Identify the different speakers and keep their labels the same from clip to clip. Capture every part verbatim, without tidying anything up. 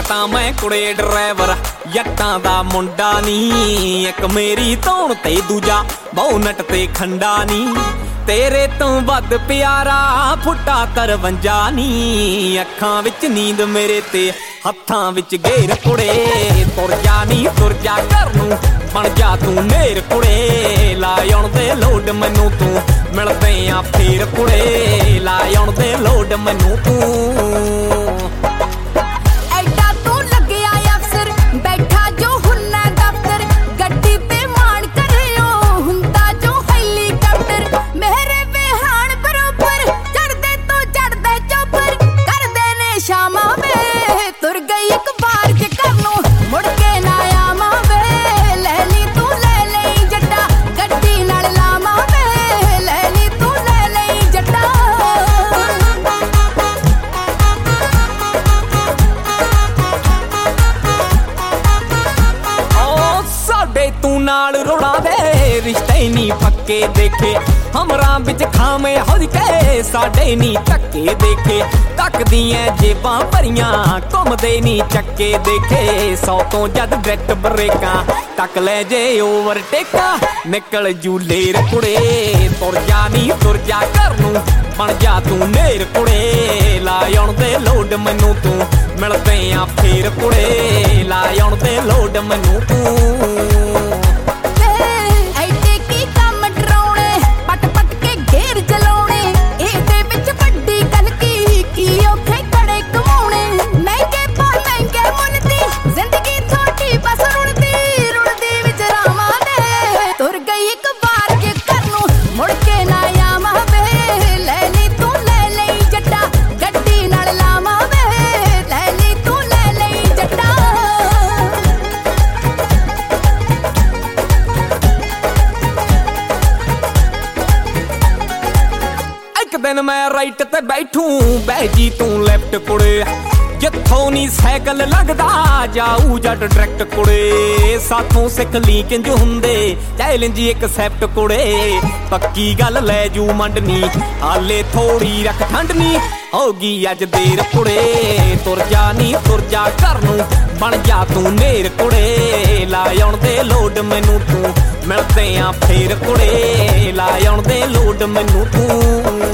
Speaker 1: ਤਾਂ ਮੈਂ ਕੁੜੇ ਡਰਾਈਵਰ ਜੱਟਾਂ ਦਾ ਮੁੰਡਾ ਨੀ। ਇੱਕ ਮੇਰੀ ਧੌਣ ਤੇ ਦੂਜਾ ਬਹੁਨਟ ਤੇ ਖੰਡਾ ਨੀ। ਤੇਰੇ ਤੋਂ ਵੱਧ ਪਿਆਰਾ ਫੁੱਟਾ ਤਰਵੰਜਾ ਨੀ। ਅੱਖਾਂ ਵਿੱਚ ਨੀਂਦ ਮੇਰੇ ਤੇ ਹੱਥਾਂ ਵਿੱਚ ਗੇਰ ਕੁੜੇ। ਤੁਰ ਜਾ ਨੀ ਤੁਰ ਜਾ ਘਰ ਨੂੰ ਬਣ ਜਾ ਤੂੰ ਨੇਰ ਕੁੜੇ। ਲਾ ਆਉਣ ਦੇ ਲੋਡ ਮੈਨੂੰ ਤੂੰ ਮਿਲਦੇ ਆ ਫੇਰ ਕੁੜੇ। ਲਾ ਆਉਣ ਦੇ ਲੋਡ ਮੈਨੂੰ ਤੂੰ। ਤੂੰ ਨਾਲ ਰੋਣਾ ਦੇ ਰਿਸ਼ਤੇ ਨੀ ਪੱਕੇ ਦੇਖੇ। ਹਮਰਾਂ ਵਿੱਚ ਖਾਵੇਂ ਹੁਜ ਕੇ ਸਾਡੇ ਨੀ ਧੱਕੇ ਦੇਖੇ। ਤੱਕਦੀਆਂ ਜੇਬਾਂ ਭਰੀਆਂ ਘੁੰਮਦੇ ਨੀ ਚੱਕੇ ਦੇਖੇ। ਸੌ ਤੋਂ ਜਦ ਡਾਇਰੈਕਟ ਬ੍ਰੇਕਾਂ ਟੱਕ ਲੈ ਜੇ ਓਵਰਟੇਕਾਂ ਨਿਕਲ ਜੂ ਲੇਰ ਕੁੜੇ। ਤੁਰ ਜਾ ਨੀ ਤੁਰ ਜਾ ਘਰ ਨੂੰ ਬਣ ਜਾ ਤੂੰ ਨੇਰ ਕੁੜੇ। ਲਾ ਆਉਣ ਦੇ ਲੋਡ ਮੈਨੂੰ ਤੂੰ ਮਿਲਦੇ ਆ ਫੇਰ ਕੁੜੇ। ਲਾ ਆਉਣ ਦੇ ਲੋਡ ਮੈਨੂੰ ਤੂੰ। ਦਿਨ ਮੈਂ ਰਾਈਟ ਤੇ ਬੈਠੂ ਬਹਿ ਜੀ ਤੂੰ ਲੈਫਟ ਕੁੜੇ। ਜਿੱਥੋਂ ਨੀ ਸਾਈਕਲ ਲੱਗਦਾ ਜਾਊ ਜੱਟ ਡਾਇਰੈਕਟ ਕੁੜੇ। ਸਾਥੋਂ ਸਿੱਖ ਲਈ ਕਿੰਜ ਹੁੰਦੇ ਚੈਲੰਜ ਇੱਕ ਸੈਪਟ ਕੁੜੇ। ਪੱਕੀ ਗੱਲ ਲੈ ਜੂ ਮੰਡਨੀ ਹਾਲੇ ਥੋੜੀ ਰੱਖ ਠੰਡਨੀ ਹੋ ਗਈ ਅੱਜ ਦੇਰ ਕੁੜੇ। ਤੁਰ ਜਾ ਨੀ ਤੁਰ ਜਾ ਘਰ ਨੂੰ ਬਣ ਜਾ ਤੂੰ ਨੇਰ ਕੁੜੇ। ਲਾ ਆਉਣ ਦੇ ਲੋਡ ਮੈਨੂੰ ਤੂੰ ਮਿਲਦੇ ਆ ਫੇਰ ਕੁੜੇ। ਲਾ ਆਉਣ ਦੇ ਲੋਡ ਮੈਨੂੰ ਤੂੰ।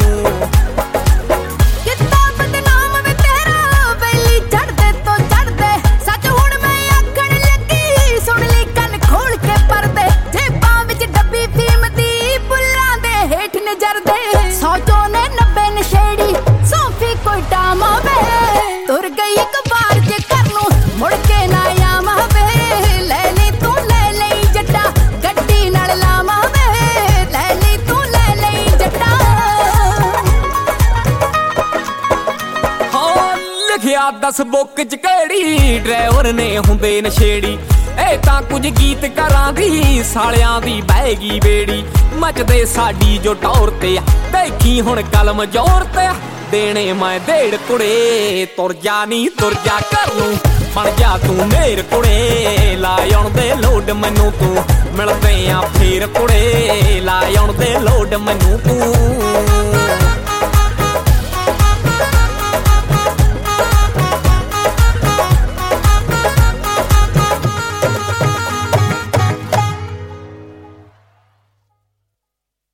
Speaker 1: ਦਸ ਬੁੱਕ ਚ ਕਿਹੜੀ ਡਰਾਈਵਰ ਨੇ ਹੁੰਦੇ ਨਸ਼ੇੜੀ। ਇਹ ਤਾਂ ਕੁਝ ਗੀਤ ਕਰਾਂ ਦੀ ਸਾਲਿਆਂ ਦੀ ਬਹਿ ਗਈ ਬੇੜੀ। ਮਚਦੇ ਸਾਡੀ ਜੋ ਟੌਰ ਤੇ ਦੇਖੀ ਹੁਣ ਕਲਮ ਜ਼ੋਰ ਤੇ ਦੇਣੇ ਮੈਂ ਢੇੜ ਕੁੜੇ। ਤੁਰ ਜਾ ਨੀ ਤੁਰ ਜਾ ਘਰ ਨੂੰ ਬਣ ਜਾ ਤੂੰ ਨੇਰ ਕੁੜੇ। ਲਾ ਆਉਣ ਦੇ ਲੋਡ ਮੈਨੂੰ ਤੂੰ ਮਿਲਦੇ ਆ ਫੇਰ ਕੁੜੇ। ਲਾ ਆਉਣ ਦੇ ਲੋਡ ਮੈਨੂੰ ਤੂੰ।